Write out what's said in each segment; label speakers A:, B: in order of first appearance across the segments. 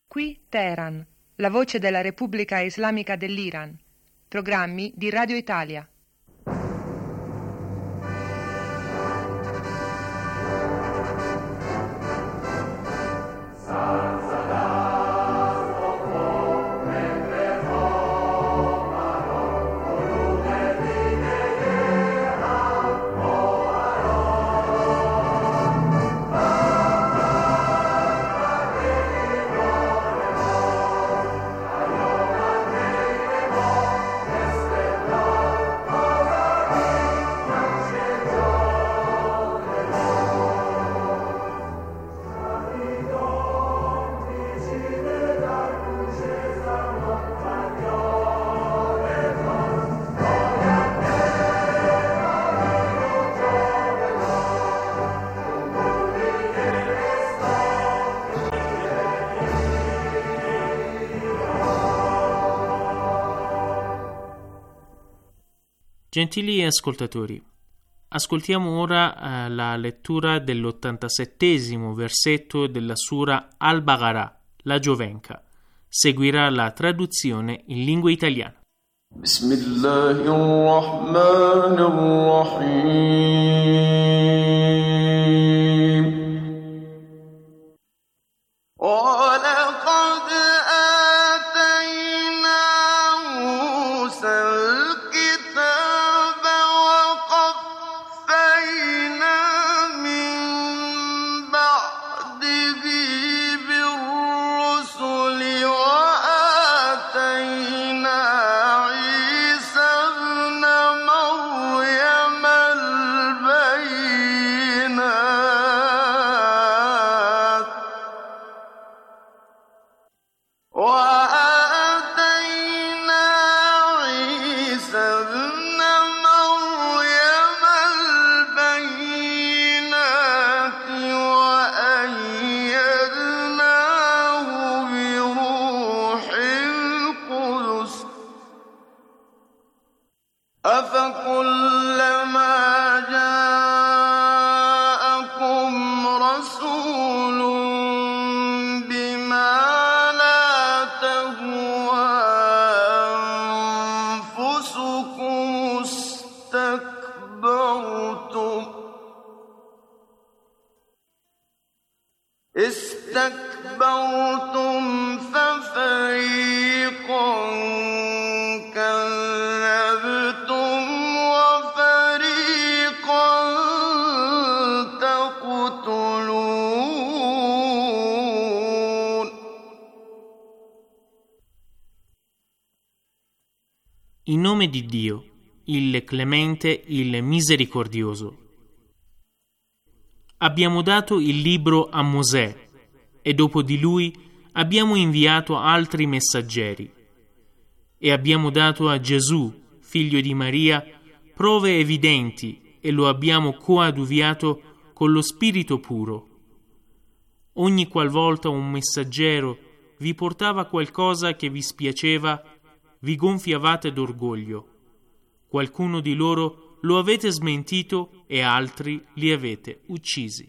A: Qui Teheran, la voce della Repubblica Islamica dell'Iran. Programmi di Radio Italia.
B: Gentili ascoltatori, ascoltiamo ora la lettura dell'87° versetto della Sura Al-Baqarah, la Giovenca. Seguirà la traduzione in lingua italiana.
C: استكبرتم ففريقا كذبتم وفريقا تقتلون.
B: In nome di Dio, il Clemente, il Misericordioso. Abbiamo dato il libro a Mosè e dopo di lui abbiamo inviato altri messaggeri e abbiamo dato a Gesù, figlio di Maria, prove evidenti e lo abbiamo coadiuviato con lo Spirito puro. Ogni qualvolta un messaggero vi portava qualcosa che vi spiaceva, vi gonfiavate d'orgoglio. Qualcuno di loro lo avete smentito e altri li avete uccisi.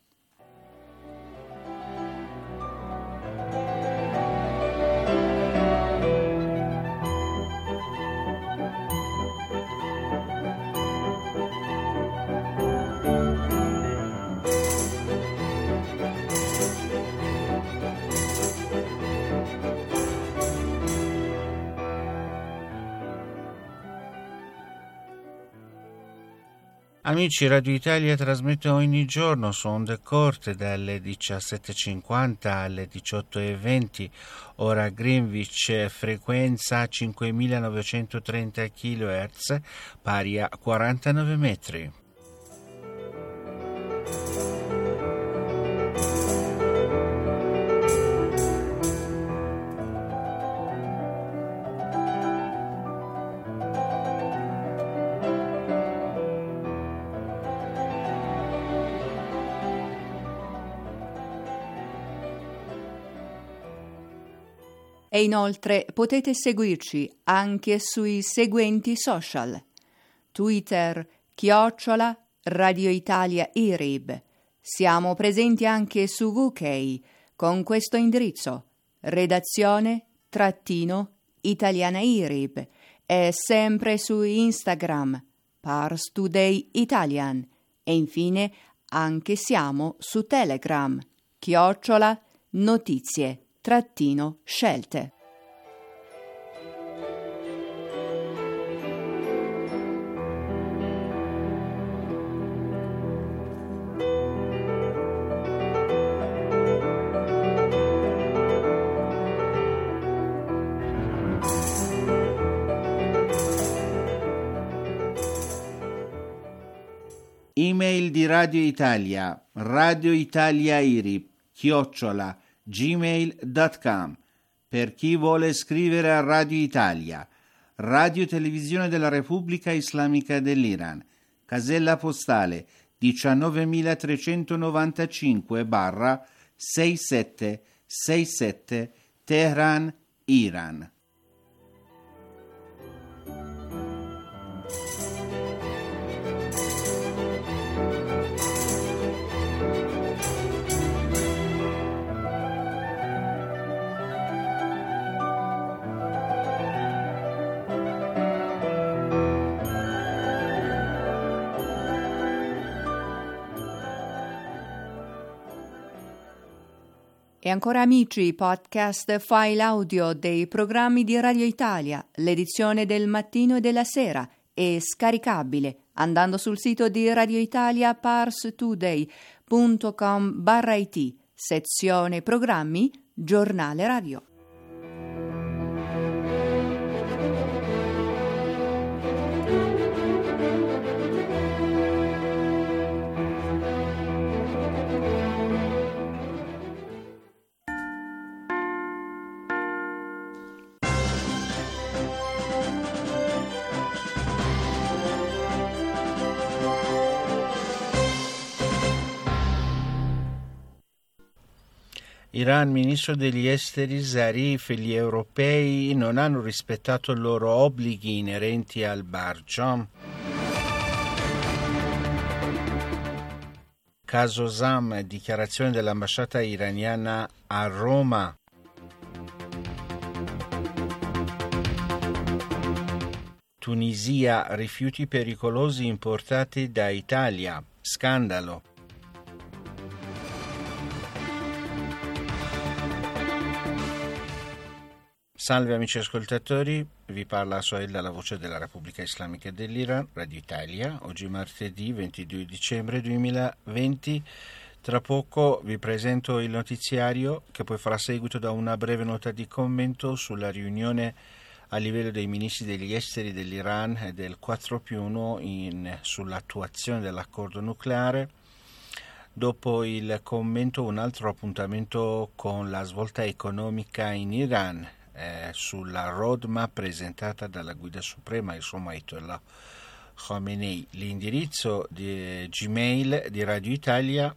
D: Amici, Radio Italia trasmette ogni giorno su onde corte dalle 17.50 alle 18.20, ora Greenwich, frequenza 5.930 kHz, pari a 49 metri.
E: E inoltre potete seguirci anche sui seguenti social: Twitter, @Radio Italia IRIB. Siamo presenti anche su UK con questo indirizzo: redazione _italianairib e sempre su Instagram Pars Today Italian e infine anche siamo su Telegram _notizie_scelte.
D: Email di Radio Italia, radioitaliairib@gmail.com. Per chi vuole scrivere a Radio Italia, Radio Televisione della Repubblica Islamica dell'Iran, casella postale 19035/6767 Teheran, Iran.
E: E ancora amici, podcast file audio dei programmi di Radio Italia, l'edizione del mattino e della sera è scaricabile andando sul sito di Radio Italia parstoday.com/it, sezione programmi, giornale radio.
D: Iran, ministro degli esteri Zarif, gli europei non hanno rispettato i loro obblighi inerenti al Barjam. Caso Zam, dichiarazione dell'ambasciata iraniana a Roma. Tunisia, rifiuti pericolosi importati da Italia. Scandalo. Salve amici ascoltatori, vi parla Sohail dalla Voce della Repubblica Islamica dell'Iran, Radio Italia, oggi martedì 22 dicembre 2020. Tra poco vi presento il notiziario che poi farà seguito da una breve nota di commento sulla riunione a livello dei ministri degli esteri dell'Iran del 4+1 sull'attuazione dell'accordo nucleare. Dopo il commento un altro appuntamento con la svolta economica in Iran, sulla roadmap presentata dalla guida suprema, insomma Ayatollah Khamenei. L'indirizzo di Gmail di Radio Italia,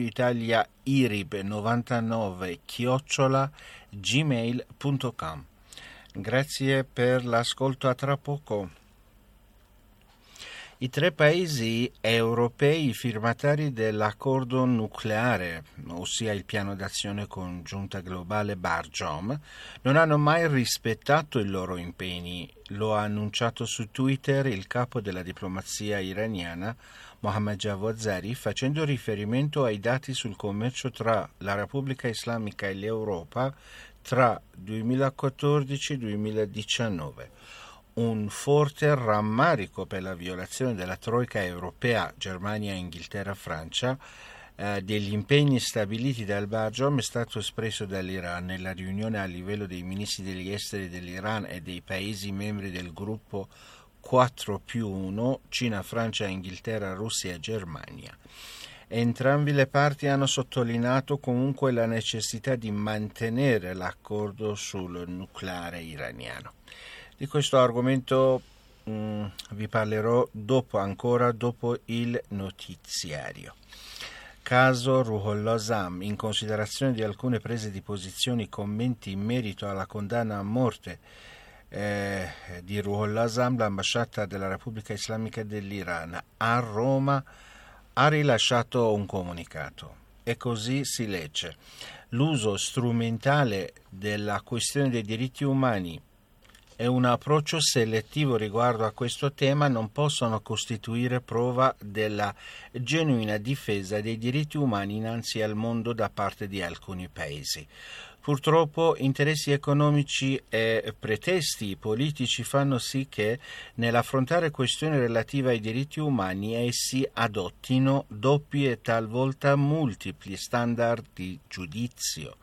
D: radioitalia_irib99@gmail.com. Grazie per l'ascolto, a tra poco. I 3 paesi europei firmatari dell'accordo nucleare, ossia il piano d'azione congiunta globale Barjam, non hanno mai rispettato i loro impegni. Lo ha annunciato su Twitter il capo della diplomazia iraniana, Mohammad Javad Zarif, facendo riferimento ai dati sul commercio tra la Repubblica Islamica e l'Europa tra 2014 e 2019. Un forte rammarico per la violazione della troica europea, Germania, Inghilterra, Francia, degli impegni stabiliti dal Barjam è stato espresso dall'Iran nella riunione a livello dei ministri degli esteri dell'Iran e dei paesi membri del gruppo 4+1, Cina, Francia, Inghilterra, Russia e Germania. Entrambi le parti hanno sottolineato comunque la necessità di mantenere l'accordo sul nucleare iraniano. Di questo argomento vi parlerò dopo il notiziario. Caso Ruhollah Zam, in considerazione di alcune prese di posizioni, commenti in merito alla condanna a morte di Ruhollah Zam, l'ambasciata della Repubblica Islamica dell'Iran a Roma ha rilasciato un comunicato. e così si legge: l'uso strumentale della questione dei diritti umani e un approccio selettivo riguardo a questo tema non possono costituire prova della genuina difesa dei diritti umani innanzi al mondo da parte di alcuni paesi. Purtroppo interessi economici e pretesti politici fanno sì che nell'affrontare questioni relative ai diritti umani essi adottino doppi e talvolta multipli standard di giudizio.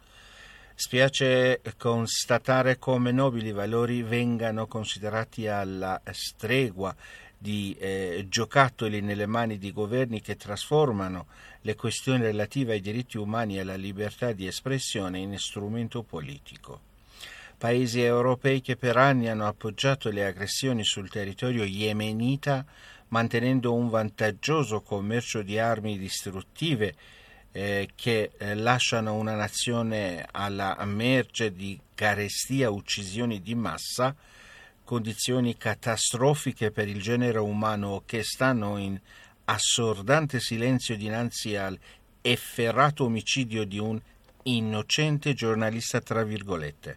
D: Spiace constatare come nobili valori vengano considerati alla stregua di giocattoli nelle mani di governi che trasformano le questioni relative ai diritti umani e alla libertà di espressione in strumento politico. Paesi europei che per anni hanno appoggiato le aggressioni sul territorio yemenita, mantenendo un vantaggioso commercio di armi distruttive che lasciano una nazione alla merce di carestia, uccisioni di massa, condizioni catastrofiche per il genere umano che stanno in assordante silenzio dinanzi al efferato omicidio di un innocente giornalista, tra virgolette,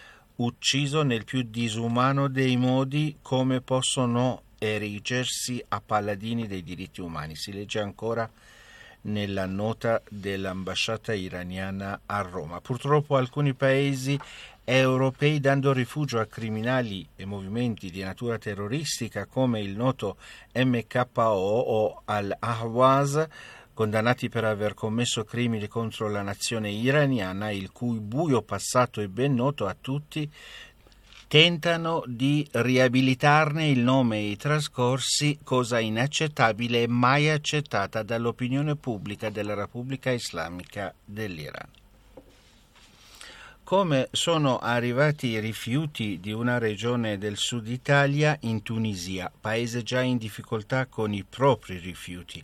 D: ucciso nel più disumano dei modi. Come possono erigersi a paladini dei diritti umani? Si legge ancora nella nota dell'ambasciata iraniana a Roma. Purtroppo alcuni paesi europei, dando rifugio a criminali e movimenti di natura terroristica come il noto MKO o al-Ahwaz, condannati per aver commesso crimini contro la nazione iraniana, il cui buio passato è ben noto a tutti, tentano di riabilitarne il nome e i trascorsi, cosa inaccettabile e mai accettata dall'opinione pubblica della Repubblica Islamica dell'Iran. Come sono arrivati i rifiuti di una regione del sud Italia in Tunisia, paese già in difficoltà con i propri rifiuti.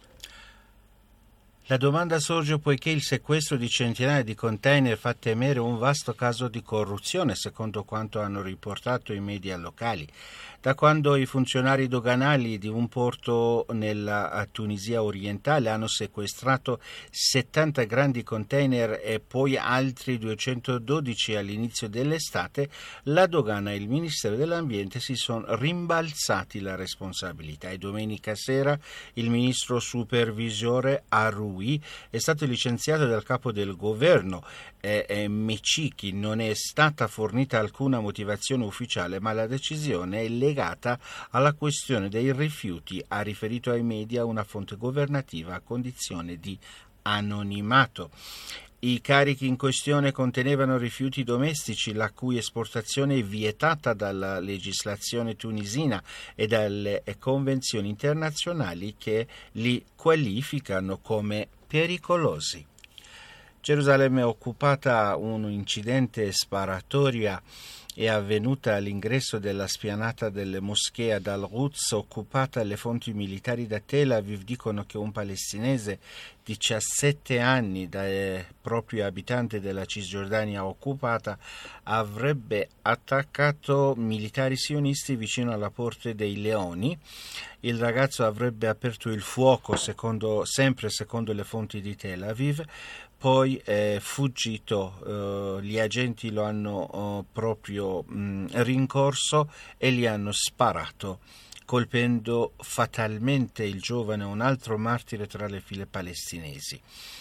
D: La domanda sorge poiché il sequestro di centinaia di container fa temere un vasto caso di corruzione, secondo quanto hanno riportato i media locali. Da quando i funzionari doganali di un porto nella Tunisia orientale hanno sequestrato 70 grandi container e poi altri 212 all'inizio dell'estate, la dogana e il Ministero dell'Ambiente si sono rimbalzati la responsabilità e domenica sera il ministro supervisore Arui è stato licenziato dal capo del governo Mecichi. Non è stata fornita alcuna motivazione ufficiale, ma la decisione è legata alla questione dei rifiuti, ha riferito ai media una fonte governativa a condizione di anonimato. I carichi in questione contenevano rifiuti domestici la cui esportazione è vietata dalla legislazione tunisina e dalle convenzioni internazionali che li qualificano come pericolosi. Gerusalemme è occupata. Un incidente sparatoria è avvenuta all'ingresso della spianata delle moschee ad Al-Quds occupata. Le fonti militari da Tel Aviv dicono che un palestinese 17 anni, proprio abitante della Cisgiordania occupata, avrebbe attaccato militari sionisti vicino alla Porte dei Leoni. Il ragazzo avrebbe aperto il fuoco, sempre secondo le fonti di Tel Aviv, poi è fuggito. Gli agenti lo hanno proprio rincorso e gli hanno sparato, colpendo fatalmente il giovane, un altro martire tra le file palestinesi.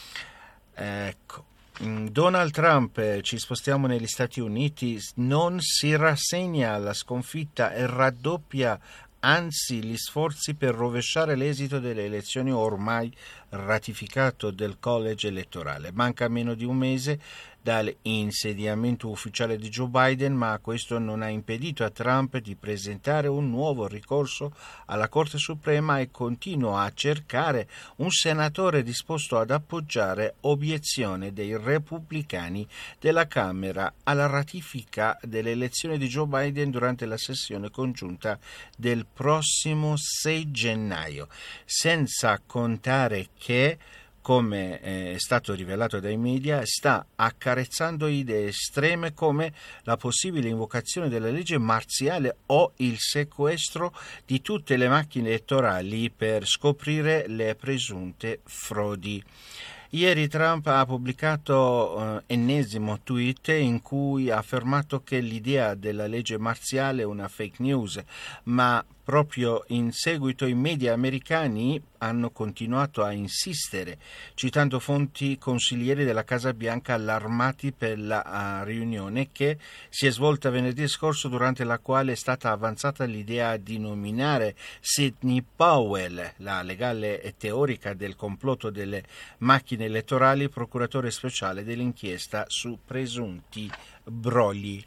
D: Ecco. Donald Trump, ci spostiamo negli Stati Uniti, non si rassegna alla sconfitta e raddoppia anzi gli sforzi per rovesciare l'esito delle elezioni ormai ratificato del college elettorale. Manca meno di un mese dall'insediamento ufficiale di Joe Biden, ma questo non ha impedito a Trump di presentare un nuovo ricorso alla Corte Suprema e continua a cercare un senatore disposto ad appoggiare obiezione dei repubblicani della Camera alla ratifica delle elezioni di Joe Biden durante la sessione congiunta del prossimo 6 gennaio, senza contare che, come è stato rivelato dai media, sta accarezzando idee estreme come la possibile invocazione della legge marziale o il sequestro di tutte le macchine elettorali per scoprire le presunte frodi. Ieri Trump ha pubblicato ennesimo tweet in cui ha affermato che l'idea della legge marziale è una fake news, ma proprio in seguito i media americani hanno continuato a insistere, citando fonti consiglieri della Casa Bianca allarmati per la riunione che si è svolta venerdì scorso, durante la quale è stata avanzata l'idea di nominare Sidney Powell, la legale e teorica del complotto delle macchine elettorali, procuratore speciale dell'inchiesta su presunti brogli.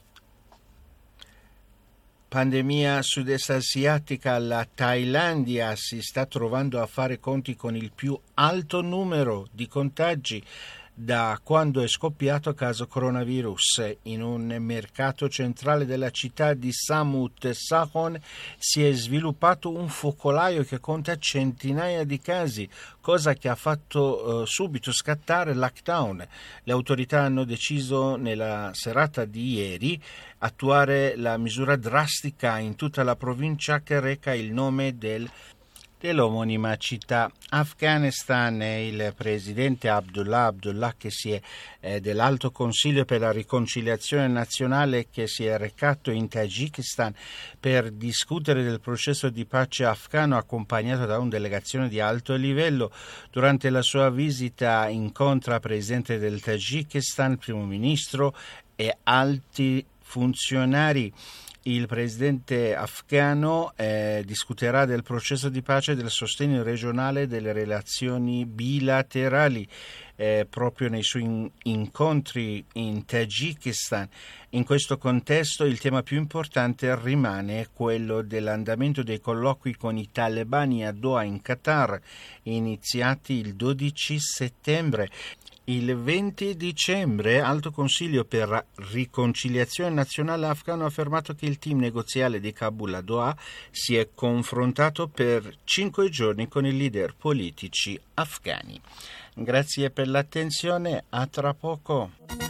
D: Pandemia sud-est asiatica, la Thailandia si sta trovando a fare conti con il più alto numero di contagi da quando è scoppiato il caso coronavirus. In un mercato centrale della città di Samut Sakhon si è sviluppato un focolaio che conta centinaia di casi, cosa che ha fatto subito scattare il lockdown. Le autorità hanno deciso nella serata di ieri attuare la misura drastica in tutta la provincia che reca il nome dell'omonima città. Afghanistan, il presidente Abdullah che si è dell'Alto Consiglio per la riconciliazione nazionale, che si è recato in Tagikistan per discutere del processo di pace afghano, accompagnato da una delegazione di alto livello. Durante la sua visita incontra il presidente del Tagikistan, il primo ministro e alti funzionari. Il presidente afghano discuterà del processo di pace e del sostegno regionale delle relazioni bilaterali proprio nei suoi incontri in Tagikistan. In questo contesto il tema più importante rimane quello dell'andamento dei colloqui con i talebani a Doha in Qatar, iniziati il 12 settembre. Il 20 dicembre Alto Consiglio per la riconciliazione nazionale afghano ha affermato che il team negoziale di Kabul a Doha si è confrontato per 5 giorni con i leader politici afghani. Grazie per l'attenzione, a tra poco.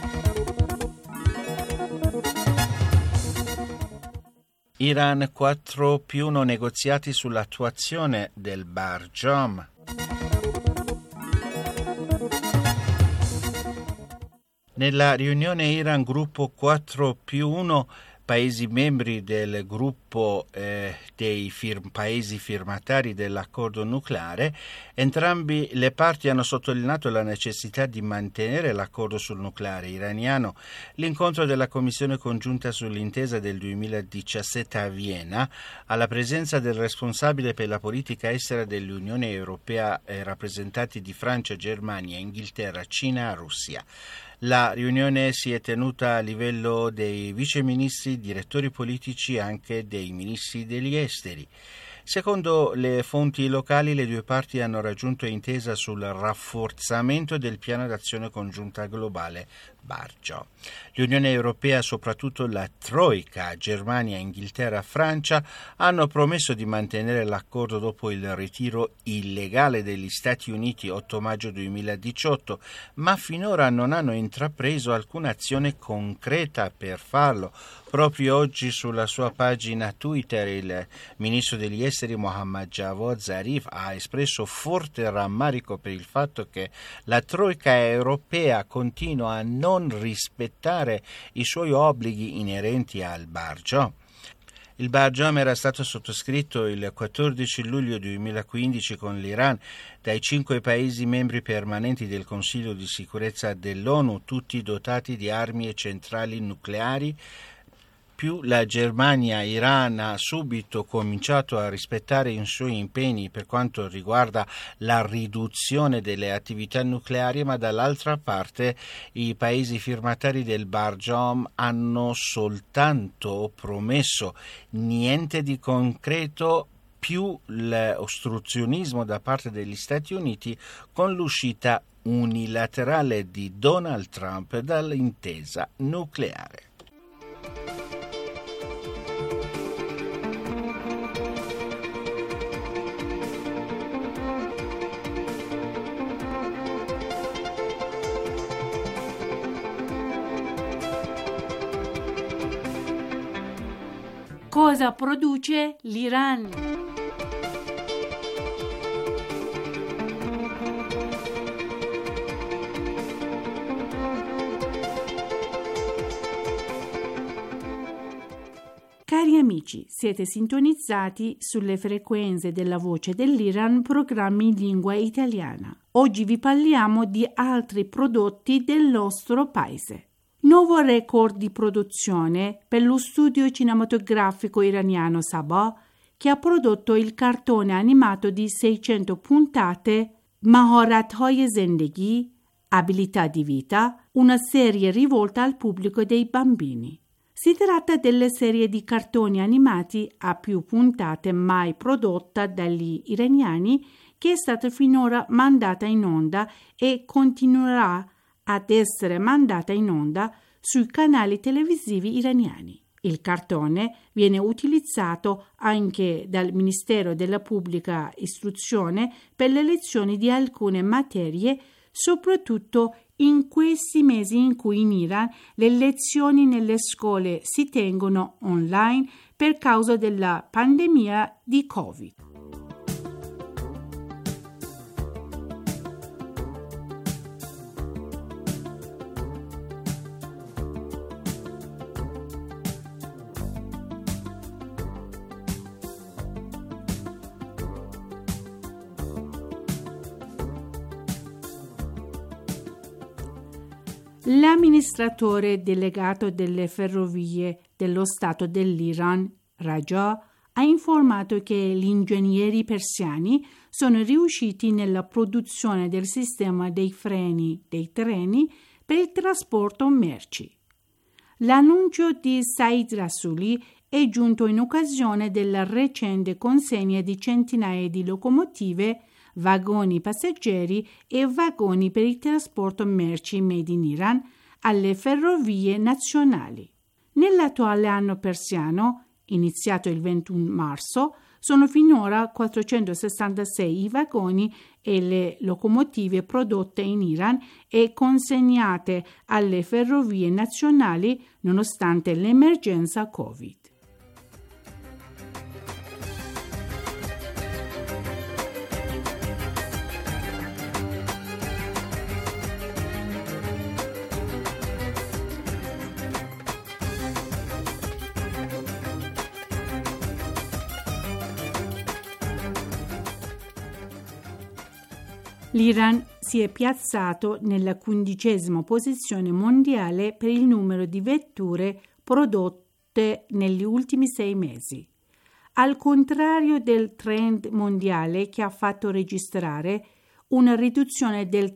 D: Iran 4+1 negoziati sull'attuazione del Barjom. Nella riunione Iran gruppo 4+1, Paesi membri del gruppo dei paesi firmatari dell'accordo nucleare, entrambi le parti hanno sottolineato la necessità di mantenere l'accordo sul nucleare iraniano. L'incontro della Commissione congiunta sull'intesa del 2017 a Vienna, alla presenza del responsabile per la politica estera dell'Unione Europea e rappresentanti di Francia, Germania, Inghilterra, Cina e Russia. La riunione si è tenuta a livello dei viceministri, direttori politici e anche dei ministri degli esteri. Secondo le fonti locali, le due parti hanno raggiunto intesa sul rafforzamento del piano d'azione congiunta globale Barjom. L'Unione Europea, soprattutto la Troika, Germania, Inghilterra e Francia, hanno promesso di mantenere l'accordo dopo il ritiro illegale degli Stati Uniti 8 maggio 2018, ma finora non hanno intrapreso alcuna azione concreta per farlo. Proprio oggi sulla sua pagina Twitter il ministro degli esteri Mohammad Javad Zarif ha espresso forte rammarico per il fatto che la Troika europea continua a non rispettare i suoi obblighi inerenti al Barjom. Il Barjom era stato sottoscritto il 14 luglio 2015 con l'Iran dai 5 Paesi membri permanenti del Consiglio di sicurezza dell'ONU, tutti dotati di armi e centrali nucleari, più la Germania. Iran ha subito cominciato a rispettare i suoi impegni per quanto riguarda la riduzione delle attività nucleari, ma dall'altra parte i paesi firmatari del Barjom hanno soltanto promesso, niente di concreto, più l'ostruzionismo da parte degli Stati Uniti con l'uscita unilaterale di Donald Trump dall'intesa nucleare.
F: Cosa produce l'Iran? Cari amici, siete sintonizzati sulle frequenze della Voce dell'Iran, programmi in lingua italiana. Oggi vi parliamo di altri prodotti del nostro paese. Nuovo record di produzione per lo studio cinematografico iraniano Sabah, che ha prodotto il cartone animato di 600 puntate Maharathay Zendegi, abilità di vita, una serie rivolta al pubblico dei bambini. Si tratta delle serie di cartoni animati a più puntate mai prodotta dagli iraniani, che è stata finora mandata in onda e continuerà ad essere mandata in onda sui canali televisivi iraniani. Il cartone viene utilizzato anche dal Ministero della Pubblica Istruzione per le lezioni di alcune materie, soprattutto in questi mesi in cui in Iran le lezioni nelle scuole si tengono online per causa della pandemia di Covid. L'amministratore delegato delle ferrovie dello Stato dell'Iran, Raja, ha informato che gli ingegneri persiani sono riusciti nella produzione del sistema dei freni dei treni per il trasporto merci. L'annuncio di Said Rasuli è giunto in occasione della recente consegna di centinaia di locomotive, vagoni passeggeri e vagoni per il trasporto merci made in Iran alle ferrovie nazionali. Nell'attuale anno persiano, iniziato il 21 marzo, sono finora 466 i vagoni e le locomotive prodotte in Iran e consegnate alle ferrovie nazionali nonostante l'emergenza Covid. L'Iran si è piazzato nella 15ª posizione mondiale per il numero di vetture prodotte negli ultimi 6 mesi. Al contrario del trend mondiale che ha fatto registrare una riduzione del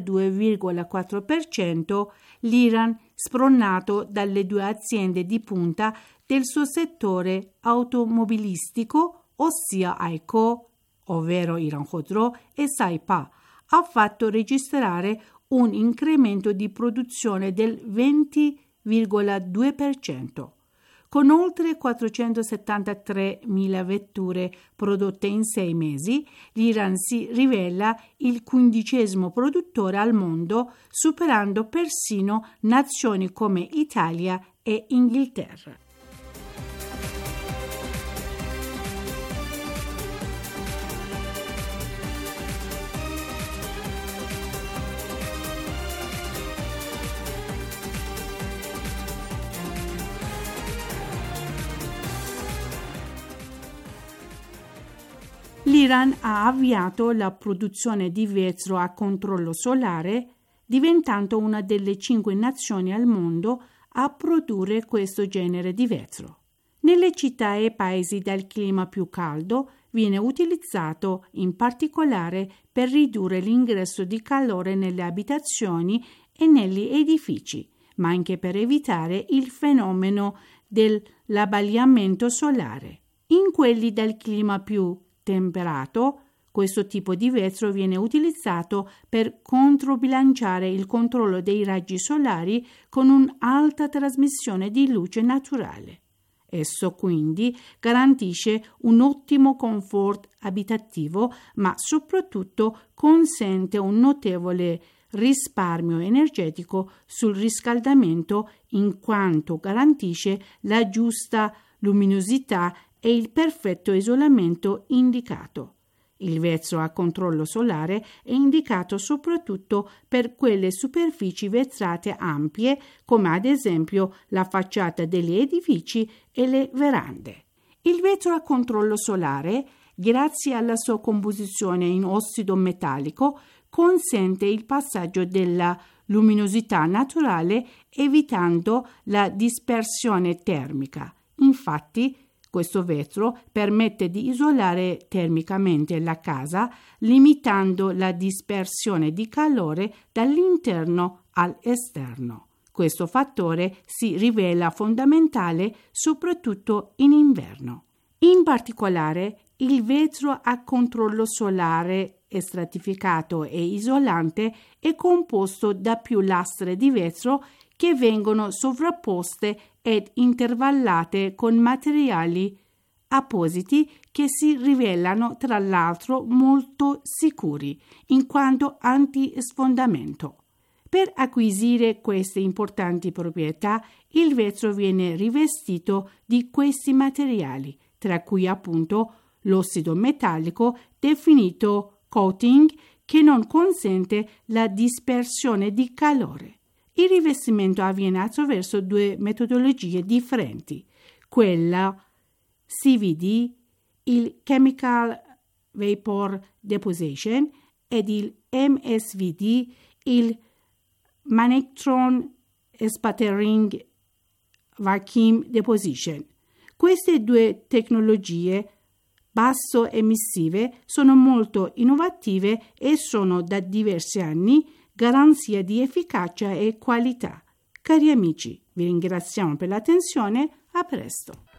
F: 32,4%, l'Iran, spronato dalle 2 aziende di punta del suo settore automobilistico, ossia AICO, ovvero Iran Khodro, e Saipa, ha fatto registrare un incremento di produzione del 20,2%. Con oltre 473.000 vetture prodotte in 6 mesi, l'Iran si rivela il 15° produttore al mondo, superando persino nazioni come Italia e Inghilterra. L'Iran ha avviato la produzione di vetro a controllo solare, diventando una delle 5 nazioni al mondo a produrre questo genere di vetro. Nelle città e paesi dal clima più caldo viene utilizzato in particolare per ridurre l'ingresso di calore nelle abitazioni e negli edifici, ma anche per evitare il fenomeno dell'abbagliamento solare. In quelli dal clima più temperato, questo tipo di vetro viene utilizzato per controbilanciare il controllo dei raggi solari con un'alta trasmissione di luce naturale. Esso quindi garantisce un ottimo comfort abitativo, ma soprattutto consente un notevole risparmio energetico sul riscaldamento, in quanto garantisce la giusta luminosità e il perfetto isolamento indicato. Il vetro a controllo solare è indicato soprattutto per quelle superfici vetrate ampie, come ad esempio la facciata degli edifici e le verande. Il vetro a controllo solare, grazie alla sua composizione in ossido metallico, consente il passaggio della luminosità naturale evitando la dispersione termica. Infatti, questo vetro permette di isolare termicamente la casa, limitando la dispersione di calore dall'interno all'esterno. Questo fattore si rivela fondamentale soprattutto in inverno. In particolare, il vetro a controllo solare stratificato e isolante è composto da più lastre di vetro che vengono sovrapposte ed intervallate con materiali appositi che si rivelano tra l'altro molto sicuri in quanto anti-sfondamento. Per acquisire queste importanti proprietà, il vetro viene rivestito di questi materiali, tra cui appunto l'ossido metallico definito coating, che non consente la dispersione di calore. Il rivestimento avviene attraverso due metodologie differenti, quella CVD, il Chemical Vapor Deposition, ed il MSVD, il Magnetron Sputtering Vacuum Deposition. Queste due tecnologie basso emissive sono molto innovative e sono da diversi anni garanzia di efficacia e qualità. Cari amici, vi ringraziamo per l'attenzione, a presto.